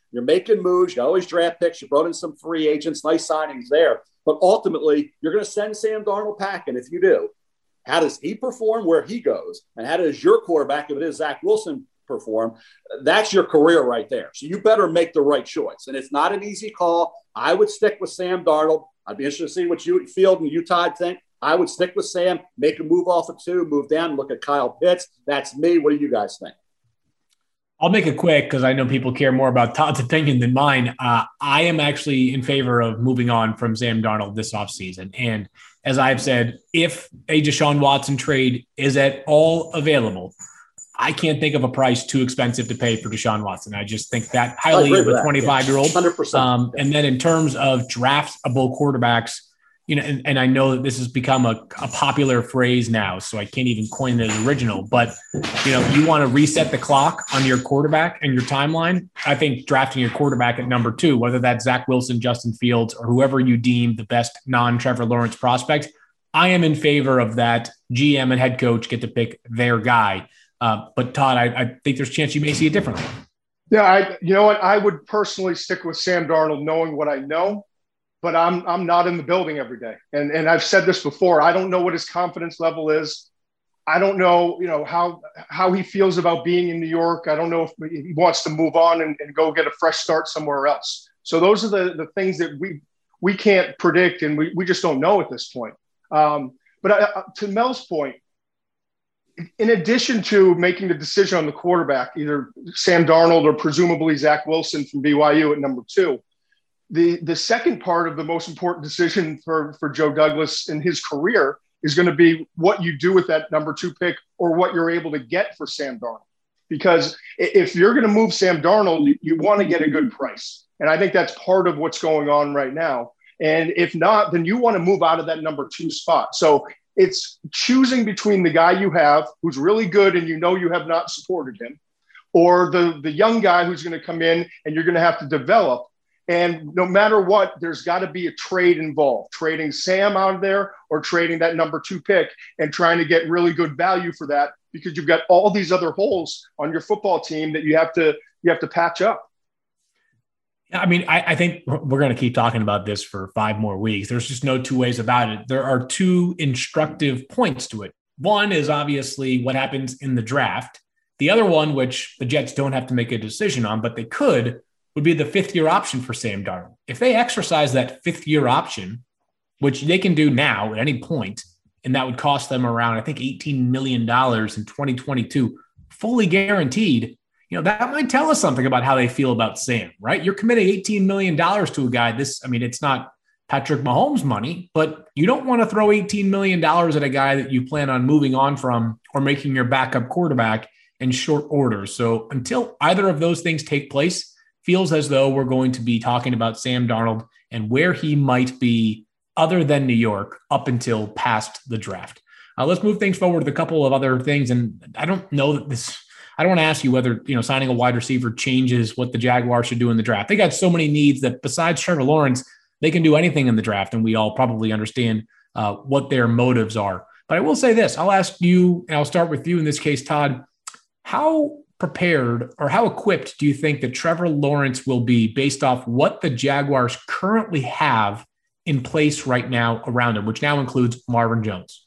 You're making moves. You got all these draft picks. You brought in some free agents, nice signings there. But ultimately, you're going to send Sam Darnold packing. If you do, how does he perform where he goes? And how does your quarterback, if it is Zach Wilson, perform? That's your career right there. So you better make the right choice. And it's not an easy call. I would stick with Sam Darnold. I'd be interested to see what you, Field and you, Todd, think. I would stick with Sam, make a move off of 2, move down, and look at Kyle Pitts. That's me. What do you guys think? I'll make it quick because I know people care more about Todd's opinion than mine. I am actually in favor of moving on from Sam Darnold this offseason. And as I've said, if a Deshaun Watson trade is at all available, I can't think of a price too expensive to pay for Deshaun Watson. I just think that highly of a 25-year-old. 100%. And then in terms of draftable quarterbacks, you know, and I know that this has become a popular phrase now, so I can't even coin it as original, but, you know, you want to reset the clock on your quarterback and your timeline. I think drafting your quarterback at number 2, whether that's Zach Wilson, Justin Fields, or whoever you deem the best non-Trevor Lawrence prospect, I am in favor of that. GM and head coach get to pick their guy. But Todd, I think there's a chance you may see it differently. Yeah, you know what? I would personally stick with Sam Darnold knowing what I know. But I'm not in the building every day. And I've said this before. I don't know what his confidence level is. I don't know, you know, how he feels about being in New York. I don't know if he wants to move on and go get a fresh start somewhere else. So those are the things that we can't predict, and we just don't know at this point. But to Mel's point, in addition to making the decision on the quarterback, either Sam Darnold or presumably Zach Wilson from BYU at number 2, the second part of the most important decision for Joe Douglas in his career is going to be what you do with that number 2 pick or what you're able to get for Sam Darnold. Because if you're going to move Sam Darnold, you want to get a good price. And I think that's part of what's going on right now. And if not, then you want to move out of that number 2 spot. So it's choosing between the guy you have who's really good and you know you have not supported him, or the young guy who's going to come in and you're going to have to develop. And no matter what, there's got to be a trade involved, trading Sam out of there or trading that number 2 pick and trying to get really good value for that, because you've got all these other holes on your football team that you have to patch up. I mean, I think we're going to keep talking about this for 5 more weeks. There's just no 2 ways about it. There are 2 instructive points to it. One is obviously what happens in the draft. The other one, which the Jets don't have to make a decision on, but they could, would be the 5th-year option for Sam Darnold. If they exercise that 5th-year option, which they can do now at any point, and that would cost them around, I think, $18 million in 2022, fully guaranteed, you know, that might tell us something about how they feel about Sam, right? You're committing $18 million to a guy. It's not Patrick Mahomes money, but you don't want to throw $18 million at a guy that you plan on moving on from or making your backup quarterback in short order. So until either of those things take place, feels as though we're going to be talking about Sam Darnold and where he might be other than New York up until past the draft. Let's move things forward with a couple of other things. And I don't know that I don't want to ask you whether, you know, signing a wide receiver changes what the Jaguars should do in the draft. They got so many needs that besides Trevor Lawrence, they can do anything in the draft. And we all probably understand what their motives are. But I will say this, I'll ask you, and I'll start with you in this case, Todd, how prepared or how equipped do you think that Trevor Lawrence will be based off what the Jaguars currently have in place right now around him, which now includes Marvin Jones?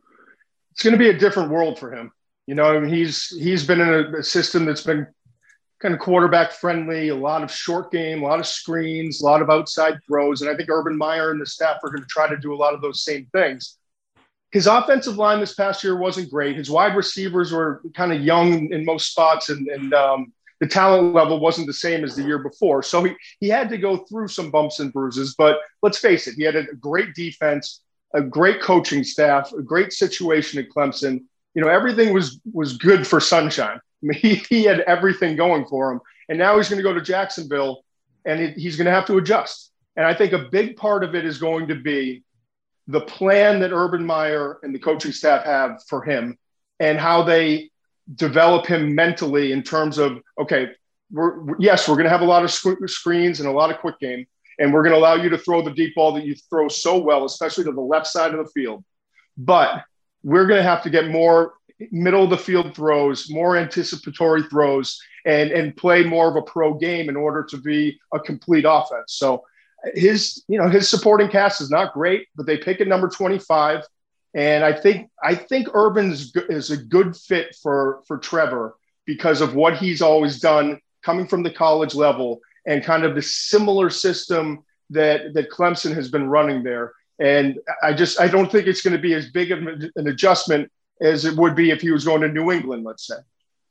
It's going to be a different world for him. You know, I mean, he's been in a system that's been kind of quarterback friendly, a lot of short game, a lot of screens, a lot of outside throws. And I think Urban Meyer and the staff are going to try to do a lot of those same things. His offensive line this past year wasn't great. His wide receivers were kind of young in most spots, and the talent level wasn't the same as the year before. So he had to go through some bumps and bruises. But let's face it, he had a great defense, a great coaching staff, a great situation at Clemson. You know, everything was good for Sunshine. I mean, he had everything going for him. And now he's going to go to Jacksonville, and he's going to have to adjust. And I think a big part of it is going to be the plan that Urban Meyer and the coaching staff have for him and how they develop him mentally in terms of, okay, we're going to have a lot of screens and a lot of quick game, and we're going to allow you to throw the deep ball that you throw so well, especially to the left side of the field. But we're going to have to get more middle of the field throws, more anticipatory throws, and play more of a pro game in order to be a complete offense. So his supporting cast is not great, but they pick at number 25. And I think Urban is a good fit for Trevor because of what he's always done coming from the college level and kind of the similar system that Clemson has been running there. And I don't think it's going to be as big of an adjustment as it would be if he was going to New England, let's say.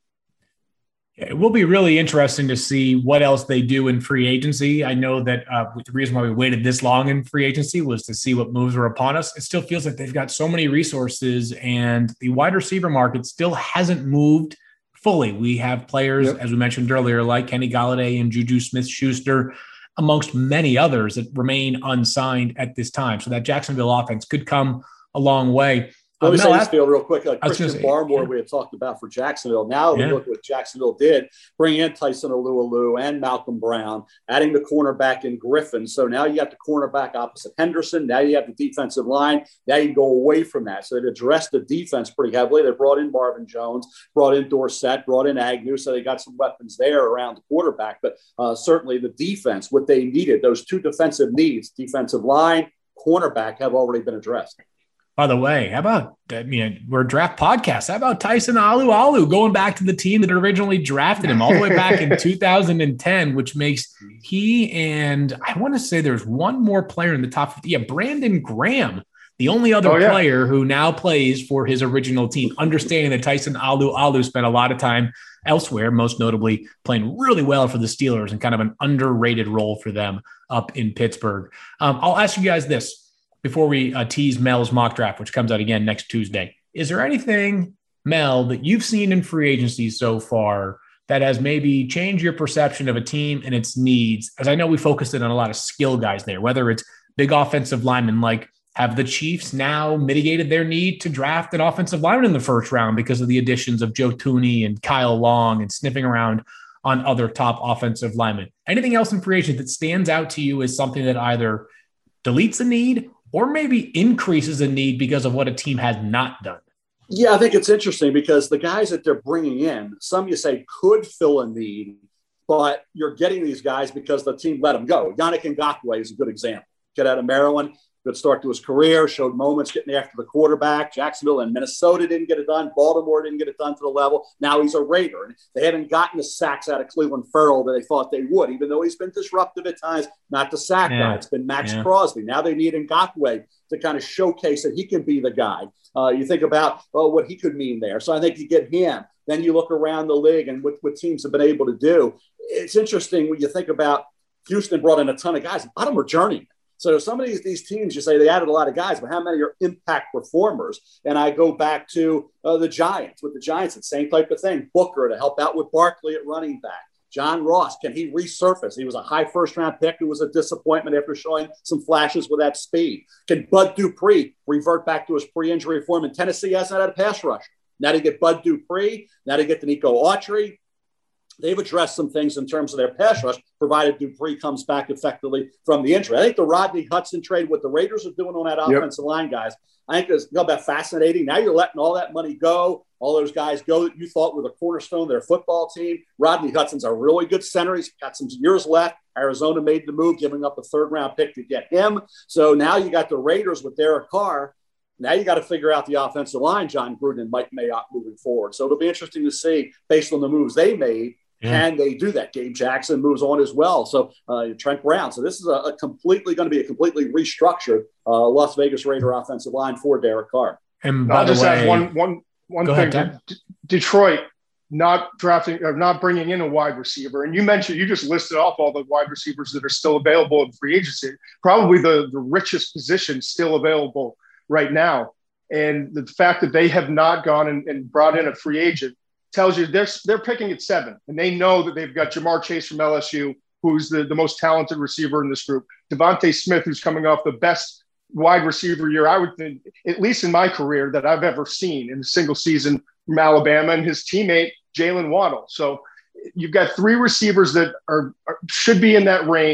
It will be really interesting to see what else they do in free agency. I know that the reason why we waited this long in free agency was to see what moves were upon us. It still feels like they've got so many resources, and the wide receiver market still hasn't moved fully. We have players, as we mentioned earlier, like Kenny Golladay and Juju Smith-Schuster, amongst many others that remain unsigned at this time. So that Jacksonville offense could come a long way. Let me say this, Phil, real quick. Christian Barmore, we had talked about for Jacksonville. Now we look what Jacksonville did, bring in Tyson Alualu and Malcolm Brown, adding the cornerback in Griffin. So now you got the cornerback opposite Henderson. Now you have the defensive line. Now you go away from that. So they addressed the defense pretty heavily. They brought in Marvin Jones, brought in Dorsett, brought in Agnew. So they got some weapons there around the quarterback. But certainly the defense, what they needed, those two defensive needs, defensive line, cornerback, have already been addressed. By the way, we're a draft podcast. How about Tyson Alualu going back to the team that originally drafted him all the way back in 2010, which makes he and I want to say there's one more player in the top 50. Yeah, Brandon Graham, the only other player who now plays for his original team, understanding that Tyson Alualu spent a lot of time elsewhere, most notably playing really well for the Steelers and kind of an underrated role for them up in Pittsburgh. I'll ask you guys this before we tease Mel's mock draft, which comes out again next Tuesday. Is there anything, Mel, that you've seen in free agency so far that has maybe changed your perception of a team and its needs? As I know we focused in on a lot of skill guys there, whether it's big offensive linemen, like have the Chiefs now mitigated their need to draft an offensive lineman in the first round because of the additions of Joe Thuney and Kyle Long and sniffing around on other top offensive linemen? Anything else in free agency that stands out to you as something that either deletes a need or maybe increases a need because of what a team has not done? Yeah, I think it's interesting because the guys that they're bringing in, some you say could fill a need, but you're getting these guys because the team let them go. Yannick Ngakoue is a good example. Kid out of Maryland, good start to his career, showed moments getting after the quarterback. Jacksonville and Minnesota didn't get it done. Baltimore didn't get it done to the level. Now he's a Raider. And they haven't gotten the sacks out of Cleveland Ferrell that they thought they would, even though he's been disruptive at times, not the sack guy. It's been Max Crosby. Now they need Ngakoue to kind of showcase that he can be the guy. You think about what he could mean there. So I think you get him. Then you look around the league and what teams have been able to do. It's interesting when you think about Houston brought in a ton of guys. A lot of them are journeymen. So some of these teams, you say they added a lot of guys, but how many are impact performers? And I go back to the Giants. With the Giants, it's the same type of thing. Booker to help out with Barkley at running back. John Ross, can he resurface? He was a high first-round pick who was a disappointment after showing some flashes with that speed. Can Bud Dupree revert back to his pre-injury form? In Tennessee hasn't had a pass rush. Now to get Bud Dupree, now to get Nico Autry. They've addressed some things in terms of their pass rush, provided Dupree comes back effectively from the injury. I think the Rodney Hudson trade, what the Raiders are doing on that offensive line, guys, I think is about fascinating. Now you're letting all that money go, all those guys go that you thought were the cornerstone of their football team. Rodney Hudson's a really good center. He's got some years left. Arizona made the move, giving up a third-round pick to get him. So now you got the Raiders with Derek Carr. Now you got to figure out the offensive line, John Gruden and Mike Mayock moving forward. So it'll be interesting to see, based on the moves they made, can they do that? Gabe Jackson moves on as well. So Trent Brown. So this is going to be a completely restructured Las Vegas Raider offensive line for Derek Carr. And by the way, have one thing. Detroit not bringing in a wide receiver. And you just listed off all the wide receivers that are still available in free agency. Probably the richest position still available right now. And the fact that they have not gone and brought in a free agent tells you they're picking at 7, and they know that they've got Jamar Chase from LSU, who's the most talented receiver in this group. Devontae Smith, who's coming off the best wide receiver year, I would think, at least in my career, that I've ever seen in a single season from Alabama, and his teammate, Jalen Waddle. So you've got 3 receivers that should be in that range.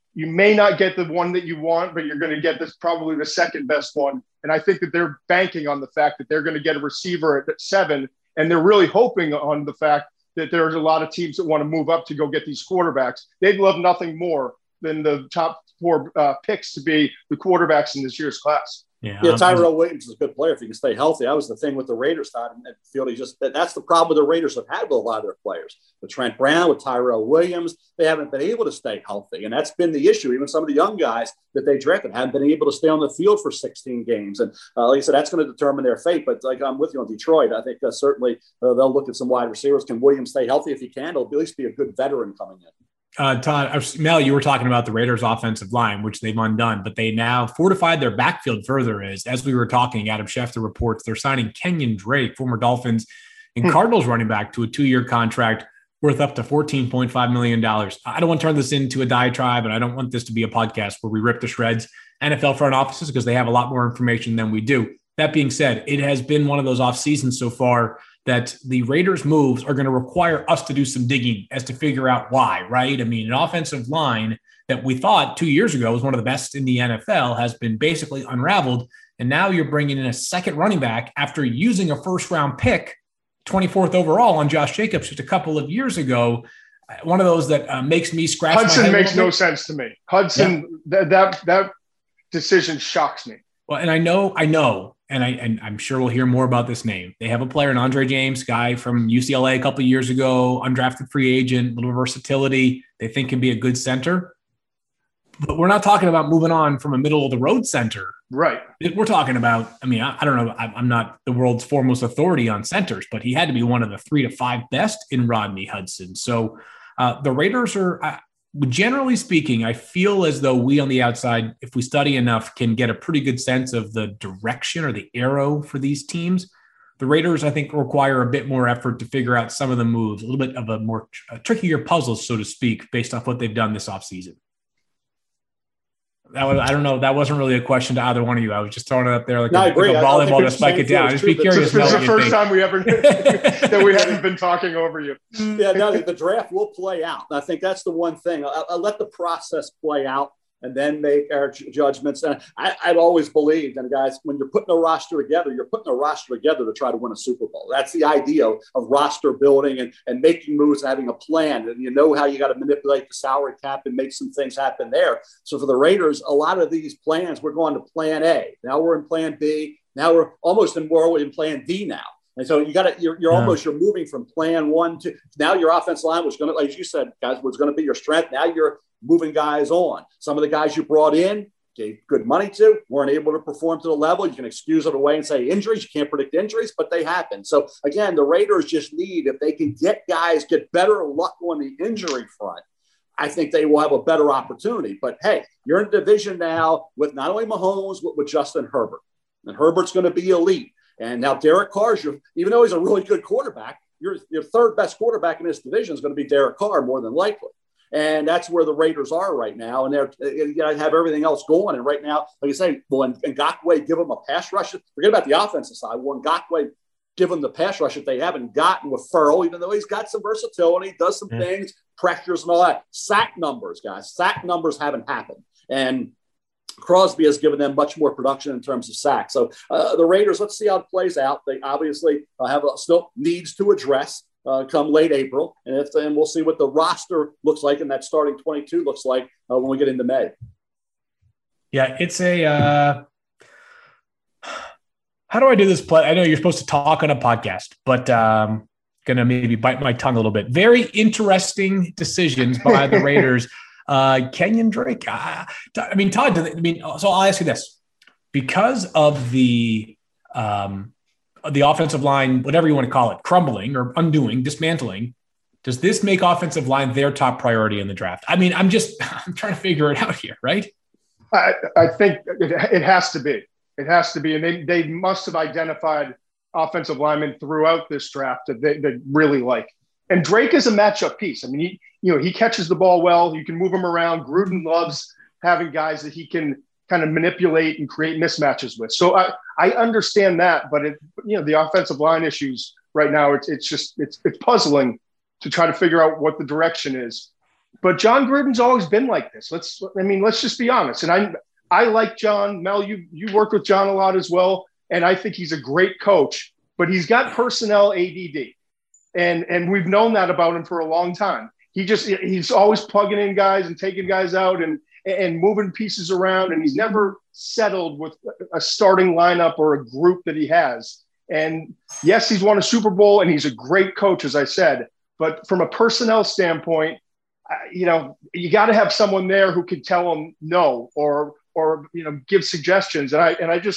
You may not get the one that you want, but you're going to get this probably the second best one. And I think that they're banking on the fact that they're going to get a receiver at 7, and they're really hoping on the fact that there's a lot of teams that want to move up to go get these quarterbacks. They'd love nothing more than the top 4 picks to be the quarterbacks in this year's class. Yeah, Tyrell Williams is a good player if he can stay healthy. That was the thing with the Raiders, Todd, and Field. That's the problem the Raiders have had with a lot of their players. With Trent Brown, with Tyrell Williams, they haven't been able to stay healthy, and that's been the issue. Even some of the young guys that they drafted haven't been able to stay on the field for 16 games. And like I said, that's going to determine their fate. But like I'm with you on Detroit, I think certainly they'll look at some wide receivers. Can Williams stay healthy? If he can, he'll at least be a good veteran coming in. Todd, Mel, you were talking about the Raiders' offensive line, which they've undone, but they now fortified their backfield further. As we were talking, Adam Schefter reports they're signing Kenyon Drake, former Dolphins and Cardinals running back, to a 2-year contract worth up to $14.5 million. I don't want to turn this into a diatribe, and I don't want this to be a podcast where we rip to shreds NFL front offices because they have a lot more information than we do. That being said, it has been one of those off seasons so far that the Raiders' moves are going to require us to do some digging as to figure out why, right? I mean, an offensive line that we thought 2 years ago was one of the best in the NFL has been basically unraveled. And now you're bringing in a second running back after using a first-round pick, 24th overall, on Josh Jacobs just a couple of years ago. One of those that makes me scratch my head. Hudson makes no sense to me. Hudson, yeah. that decision shocks me. Well, and I know, and I'm sure we'll hear more about this name. They have a player, an Andre James, guy from UCLA a couple of years ago, undrafted free agent, little versatility. They think can be a good center. But we're not talking about moving on from a middle-of-the-road center. Right. We're talking about, I mean, I don't know. I'm not the world's foremost authority on centers, but he had to be one of the 3 to 5 best in Rodney Hudson. So the Raiders are generally speaking, I feel as though we on the outside, if we study enough, can get a pretty good sense of the direction or the arrow for these teams. The Raiders, I think, require a bit more effort to figure out some of the moves, a little bit of a more trickier puzzle, so to speak, based off what they've done this offseason. I don't know. That wasn't really a question to either one of you. I was just throwing it up there like a volleyball to spike it down. I'd just be curious. This is the first time we ever that we haven't been talking over you. Yeah, no, the draft will play out. And I think that's the one thing. I'll let the process play out and then make our judgments. And I've always believed, and guys, when you're putting a roster together, you're putting a roster together to try to win a Super Bowl. That's the idea of roster building and making moves and having a plan. And you know how you got to manipulate the salary cap and make some things happen there. So for the Raiders, a lot of these plans, we're going to plan A. Now we're in plan B. Now we're almost in plan D now. And so you're moving from plan 1 to now your offensive line, which is going to, like you said, guys, was going to be your strength. Now you're moving guys on. Some of the guys you brought in, gave good money to, weren't able to perform to the level. You can excuse it away and say injuries. You can't predict injuries, but they happen. So again, the Raiders just need, if they can get better luck on the injury front, I think they will have a better opportunity. But hey, you're in a division now with not only Mahomes, but with Justin Herbert. And Herbert's going to be elite. And now Derek Carr's, even though he's a really good quarterback, your third best quarterback in this division is going to be Derek Carr more than likely. And that's where the Raiders are right now. And you got to have everything else going. And right now, like I say, when Ngakoue give them a pass rush, forget about the offensive side. When Ngakoue give them the pass rush that they haven't gotten with Furrow, even though he's got some versatility, does some things, pressures and all that. Sack numbers, guys. Sack numbers haven't happened. And Crosby has given them much more production in terms of sacks. So the Raiders, let's see how it plays out. They obviously have still needs to address come late April. And we'll see what the roster looks like and that starting 22 looks like when we get into May. Yeah, it's a how do I do this play? I know you're supposed to talk on a podcast, but going to maybe bite my tongue a little bit. Very interesting decisions by the Raiders. Kenyon Drake. Todd, so I'll ask you this. Because of the offensive line, whatever you want to call it, crumbling or undoing, dismantling, does this make offensive line their top priority in the draft? I mean, I'm trying to figure it out here, right? I think it has to be. It has to be. And they must have identified offensive linemen throughout this draft that they really like. And Drake is a matchup piece. I mean, he catches the ball well. You can move him around. Gruden loves having guys that he can kind of manipulate and create mismatches with. So I understand that, but the offensive line issues right now, it's puzzling to try to figure out what the direction is. But John Gruden's always been like this. Let's just be honest. And I like John. Mel, you worked with John a lot as well, and I think he's a great coach. But he's got personnel ADD, and we've known that about him for a long time. He's always plugging in guys and taking guys out and moving pieces around, and he's never settled with a starting lineup or a group that he has. And yes, he's won a Super Bowl, and he's a great coach, as I said. But from a personnel standpoint, you got to have someone there who can tell him no or give suggestions. And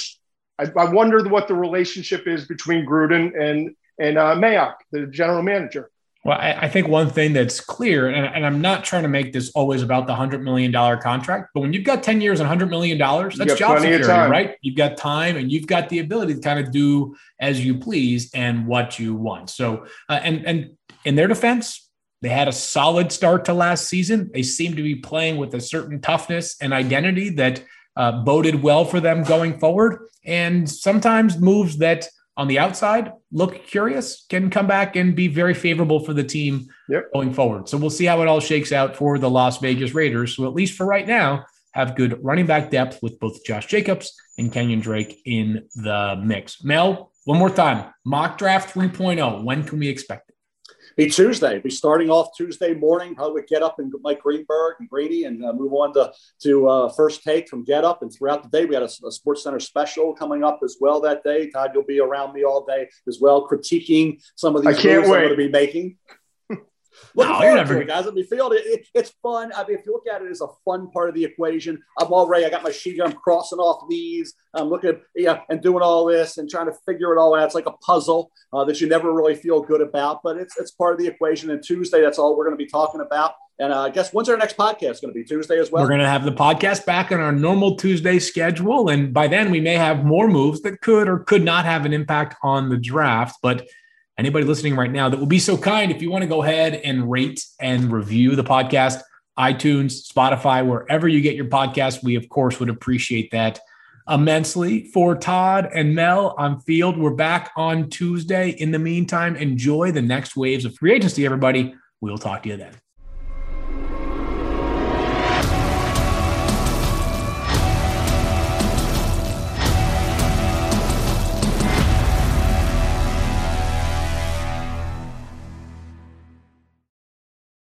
I wonder what the relationship is between Gruden and Mayock, the general manager. Well, I think one thing that's clear, and I'm not trying to make this always about the $100 million contract, but when you've got 10 years and $100 million, that's job security, right? You've got time and you've got the ability to kind of do as you please and what you want. So, and in their defense, they had a solid start to last season. They seem to be playing with a certain toughness and identity that boded well for them going forward. And sometimes moves that on the outside look curious can come back and be very favorable for the team going forward. So we'll see how it all shakes out for the Las Vegas Raiders. So at least for right now, have good running back depth with both Josh Jacobs and Kenyon Drake in the mix. Mel, one more time, mock draft 3.0. When can we expect it? Be Tuesday. Be starting off Tuesday morning. Probably would Get Up and Mike Greenberg and Grady, and move on to First Take from Get Up. And throughout the day, we had a Sports Center special coming up as well that day. Todd, you'll be around me all day as well, critiquing some of these moves I'm going to be making. Looking forward to it, guys. It's fun. I mean, if you look at it as a fun part of the equation, I got my sheet here. I'm crossing off leads. I'm looking at, and doing all this and trying to figure it all out. It's like a puzzle that you never really feel good about, but it's part of the equation. And Tuesday, that's all we're going to be talking about. And I guess when's our next podcast going to be? Tuesday as well? We're going to have the podcast back on our normal Tuesday schedule. And by then we may have more moves that could or could not have an impact on the draft. But anybody listening right now that will be so kind, if you want to go ahead and rate and review the podcast, iTunes, Spotify, wherever you get your podcast, we, of course, would appreciate that immensely. For Todd and Mel on Field, we're back on Tuesday. In the meantime, enjoy the next waves of free agency, everybody. We'll talk to you then.